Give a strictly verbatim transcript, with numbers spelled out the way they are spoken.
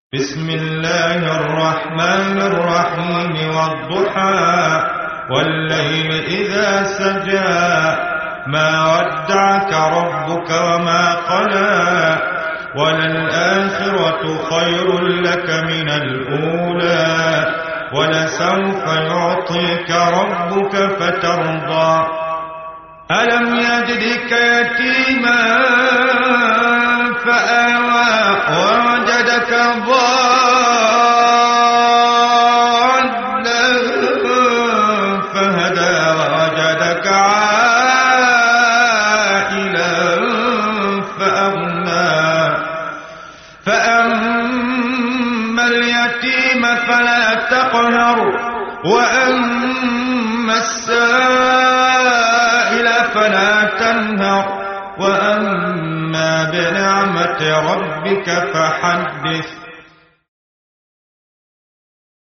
بسم الله الرحمن الرحيم والضحى والليل إذا سجى ما ودعك ربك وما قلى وللآخرة خير لك من الأولى ولسوف يعطيك ربك فترضى ألم يجدك يتيما فآوى ووجدك ضالا فهدى ووجدك عائلا فأغنى فأما اليتيم فلا تقهر وأما السائل فلا تنهر وأما بنعمة ربك فحدث